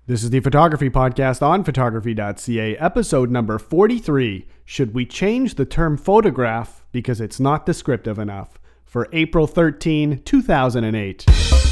This is the Photography Podcast on photography.ca, episode number 43. Should we change the term photograph because it's not descriptive enough? For April 13, 2008.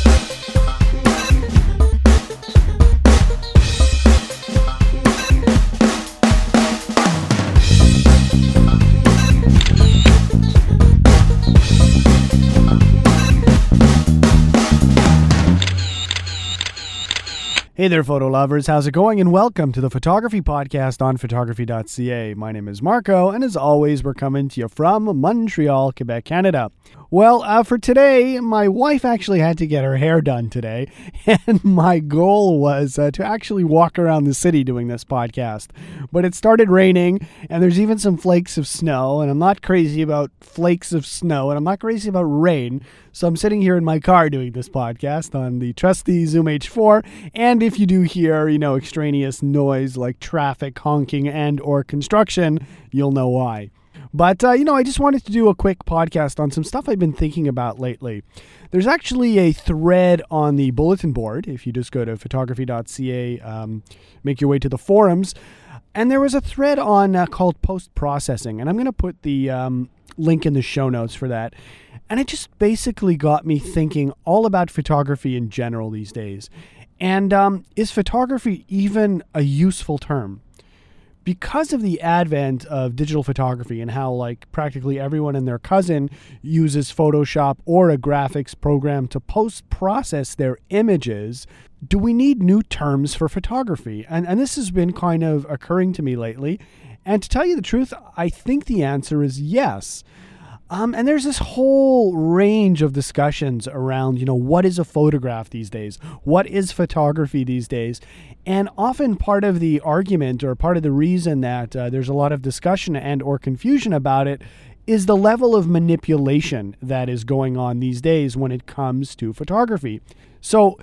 Hey there, photo lovers. How's it going? And welcome to the Photography Podcast on photography.ca. My name is Marco, and as always, we're coming to you from Montreal, Quebec, Canada. Well, for today, my wife actually had to get her hair done today, and my goal was to actually walk around the city doing this podcast. But it started raining, and there's even some flakes of snow, and I'm not crazy about flakes of snow, and I'm not crazy about rain, so I'm sitting here in my car doing this podcast on the trusty Zoom H4, and if you do hear, extraneous noise like traffic, honking, and or construction, you'll know why. But, I just wanted to do a quick podcast on some stuff I've been thinking about lately. There's actually a thread on the bulletin board. If you just go to photography.ca, make your way to the forums. And there was a thread on called post-processing. And I'm going to put the link in the show notes for that. And it just basically got me thinking all about photography in general these days. And is photography even a useful term? Because of the advent of digital photography and how practically everyone and their cousin uses Photoshop or a graphics program to post-process their images, do we need new terms for photography? And this has been kind of occurring to me lately. And to tell you the truth, I think the answer is yes. And there's this whole range of discussions around, what is a photograph these days? What is photography these days? And often part of the argument or part of the reason that there's a lot of discussion and or confusion about it is the level of manipulation that is going on these days when it comes to photography. So,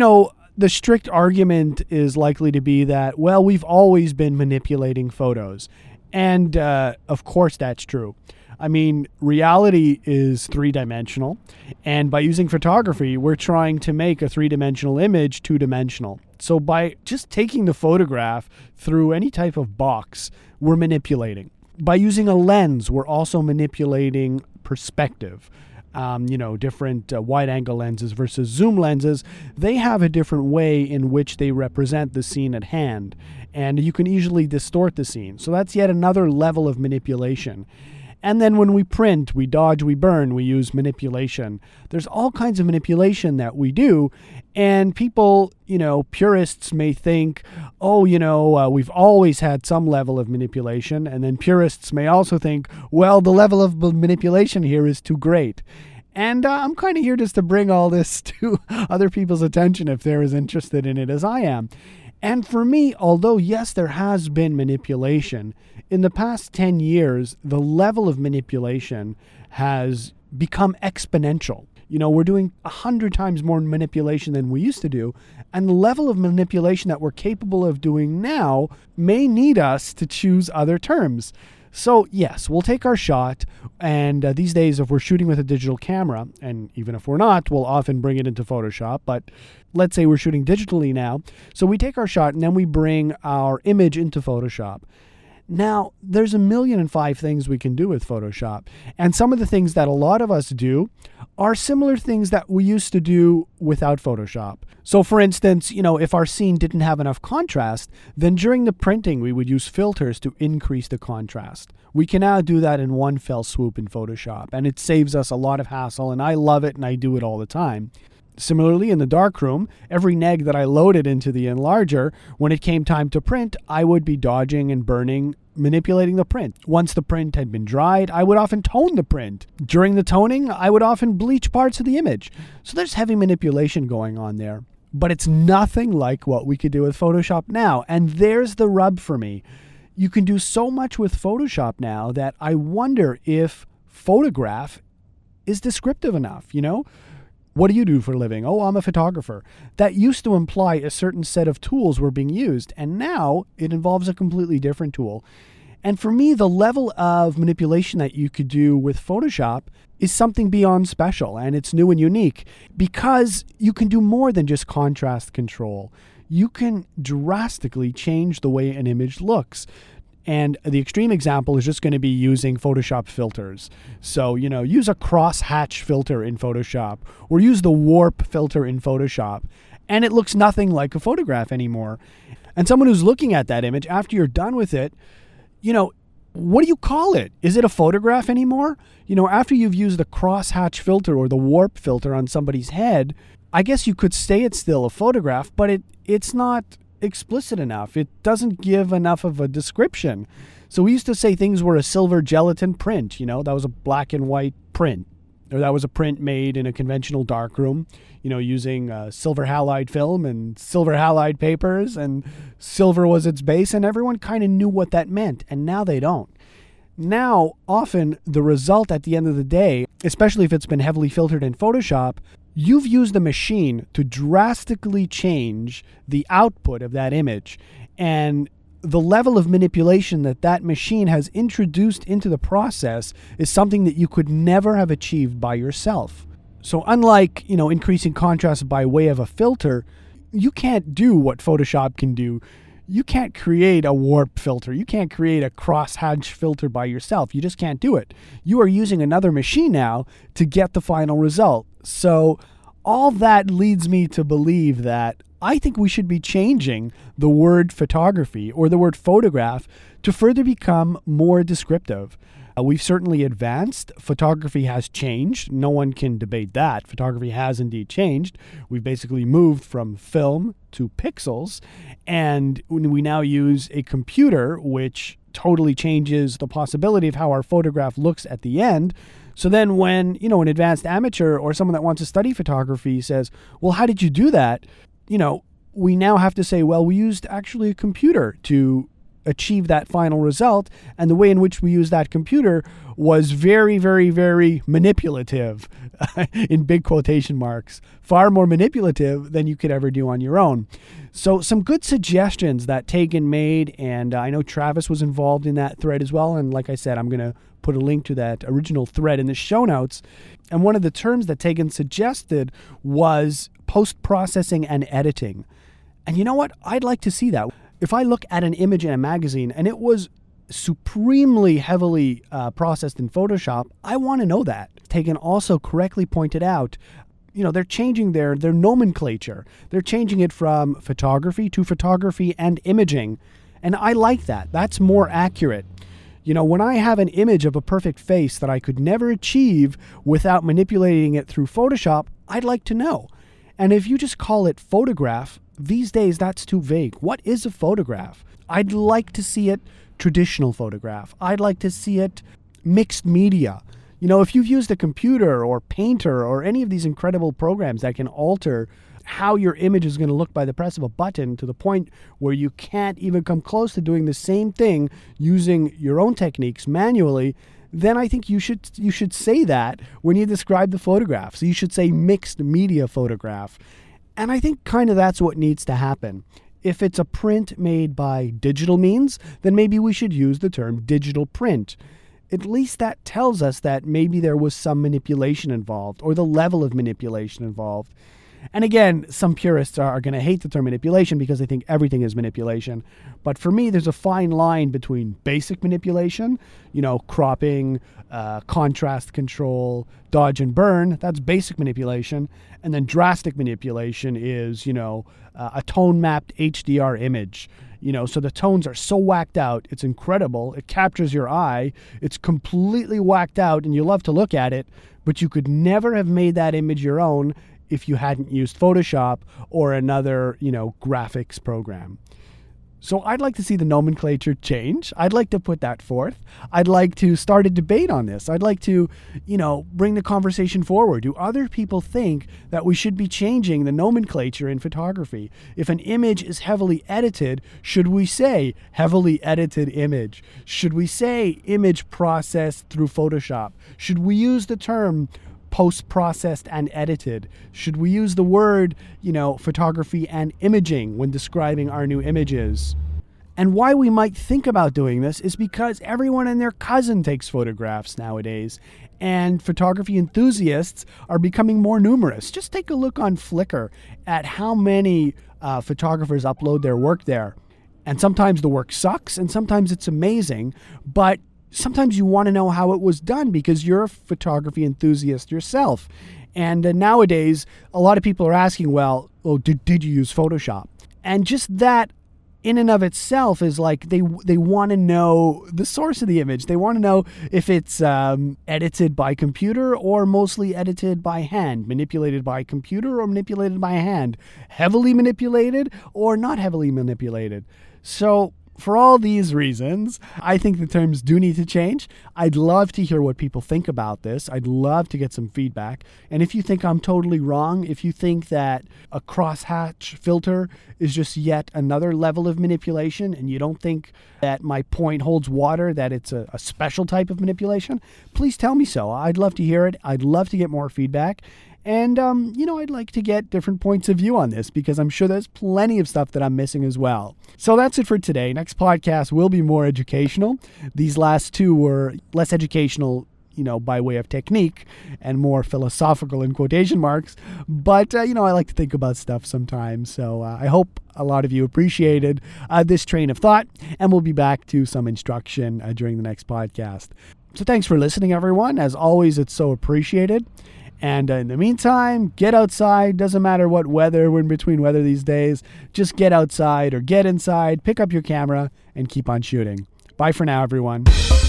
the strict argument is likely to be that, well, we've always been manipulating photos. And of course that's true. I mean, reality is three-dimensional, and by using photography, we're trying to make a three-dimensional image two-dimensional. So by just taking the photograph through any type of box, we're manipulating. By using a lens, we're also manipulating perspective. Different wide-angle lenses versus zoom lenses, they have a different way in which they represent the scene at hand, and you can easily distort the scene. So that's yet another level of manipulation. And then when we print, we dodge, we burn, we use manipulation. There's all kinds of manipulation that we do. And people, purists may think, we've always had some level of manipulation. And then purists may also think, well, the level of manipulation here is too great. And I'm kind of here just to bring all this to other people's attention if they're as interested in it as I am. And for me, although, yes, there has been manipulation, in the past 10 years, the level of manipulation has become exponential. We're doing 100 times more manipulation than we used to do, and the level of manipulation that we're capable of doing now may need us to choose other terms. So yes, we'll take our shot, and these days if we're shooting with a digital camera, and even if we're not, we'll often bring it into Photoshop, but let's say we're shooting digitally now, so we take our shot and then we bring our image into Photoshop. Now, there's 1,000,005 things we can do with Photoshop, and some of the things that a lot of us do are similar things that we used to do without Photoshop. So for instance, if our scene didn't have enough contrast, then during the printing we would use filters to increase the contrast. We can now do that in one fell swoop in Photoshop, and it saves us a lot of hassle, and I love it and I do it all the time. Similarly, in the darkroom, every neg that I loaded into the enlarger, when it came time to print, I would be dodging and burning, manipulating the print. Once the print had been dried, I would often tone the print. During the toning, I would often bleach parts of the image. So there's heavy manipulation going on there. But it's nothing like what we could do with Photoshop now. And there's the rub for me. You can do so much with Photoshop now that I wonder if photograph is descriptive enough, What do you do for a living? Oh, I'm a photographer. That used to imply a certain set of tools were being used, and now it involves a completely different tool. And for me, the level of manipulation that you could do with Photoshop is something beyond special, and it's new and unique because you can do more than just contrast control. you can drastically change the way an image looks. And the extreme example is just going to be using Photoshop filters. So, use a crosshatch filter in Photoshop or use the warp filter in Photoshop, and it looks nothing like a photograph anymore. And someone who's looking at that image after you're done with it, what do you call it? Is it a photograph anymore? After you've used the crosshatch filter or the warp filter on somebody's head, I guess you could say it's still a photograph, but it's not explicit enough. It doesn't give enough of a description. So we used to say things were a silver gelatin print, that was a black and white print, or that was a print made in a conventional darkroom, using silver halide film and silver halide papers, and silver was its base, and everyone kind of knew what that meant, and now they don't. Now, often the result at the end of the day, especially if it's been heavily filtered in Photoshop, you've used the machine to drastically change the output of that image. And the level of manipulation that machine has introduced into the process is something that you could never have achieved by yourself. So unlike, increasing contrast by way of a filter, you can't do what Photoshop can do. You can't create a warp filter. You can't create a crosshatch filter by yourself. You just can't do it. You are using another machine now to get the final result. So all that leads me to believe that I think we should be changing the word photography or the word photograph to further become more descriptive. We've certainly advanced. Photography has changed. No one can debate that. Photography has indeed changed. We've basically moved from film to pixels, and we now use a computer, which totally changes the possibility of how our photograph looks at the end. So then when, an advanced amateur or someone that wants to study photography says, well, how did you do that? We now have to say, well, we used actually a computer to achieve that final result, and the way in which we use that computer was very, very, very manipulative, in big quotation marks, far more manipulative than you could ever do on your own. So some good suggestions that Tegan made, and I know Travis was involved in that thread as well, and like I said, I'm going to put a link to that original thread in the show notes. And one of the terms that Tegan suggested was post-processing and editing. And you know what? I'd like to see that. If I look at an image in a magazine and it was supremely heavily processed in Photoshop, I want to know that. Tegan also correctly pointed out, they're changing their nomenclature. They're changing it from photography to photography and imaging. And I like that. That's more accurate. When I have an image of a perfect face that I could never achieve without manipulating it through Photoshop, I'd like to know. And if you just call it photograph, these days that's too vague. What is a photograph? I'd like to see it traditional photograph. I'd like to see it mixed media. If you've used a computer or Painter or any of these incredible programs that can alter how your image is going to look by the press of a button to the point where you can't even come close to doing the same thing using your own techniques manually, then I think you should say that when you describe the photograph. So you should say mixed media photograph. And I think kind of that's what needs to happen. If it's a print made by digital means, then maybe we should use the term digital print. At least that tells us that maybe there was some manipulation involved, or the level of manipulation involved. And again, some purists are going to hate the term manipulation because they think everything is manipulation. But for me, there's a fine line between basic manipulation, cropping, contrast control, dodge and burn. That's basic manipulation. And then drastic manipulation is, a tone-mapped HDR image. So the tones are so whacked out, it's incredible. It captures your eye. It's completely whacked out, and you love to look at it, but you could never have made that image your own if you hadn't used Photoshop or another, graphics program. So I'd like to see the nomenclature change. I'd like to put that forth. I'd like to start a debate on this. I'd like to, bring the conversation forward. Do other people think that we should be changing the nomenclature in photography? If an image is heavily edited, should we say heavily edited image? Should we say image processed through Photoshop? Should we use the term post-processed and edited? Should we use the word, photography and imaging when describing our new images? And why we might think about doing this is because everyone and their cousin takes photographs nowadays, and photography enthusiasts are becoming more numerous. Just take a look on Flickr at how many photographers upload their work there. And sometimes the work sucks and sometimes it's amazing, but sometimes you want to know how it was done because you're a photography enthusiast yourself. And nowadays, a lot of people are asking, well, did you use Photoshop? And just that in and of itself is like they want to know the source of the image. They want to know if it's edited by computer or mostly edited by hand, manipulated by computer or manipulated by hand, heavily manipulated or not heavily manipulated. So for all these reasons, I think the terms do need to change. I'd love to hear what people think about this. I'd love to get some feedback. And if you think I'm totally wrong, if you think that a crosshatch filter is just yet another level of manipulation, and you don't think that my point holds water, that it's a special type of manipulation, please tell me so. I'd love to hear it. I'd love to get more feedback. And, I'd like to get different points of view on this because I'm sure there's plenty of stuff that I'm missing as well. So that's it for today. Next podcast will be more educational. These last two were less educational, by way of technique and more philosophical in quotation marks. But, I like to think about stuff sometimes. So I hope a lot of you appreciated this train of thought, and we'll be back to some instruction during the next podcast. So thanks for listening, everyone. As always, it's so appreciated. And in the meantime, get outside. Doesn't matter what weather, we're in between weather these days. Just get outside or get inside, pick up your camera, and keep on shooting. Bye for now, everyone.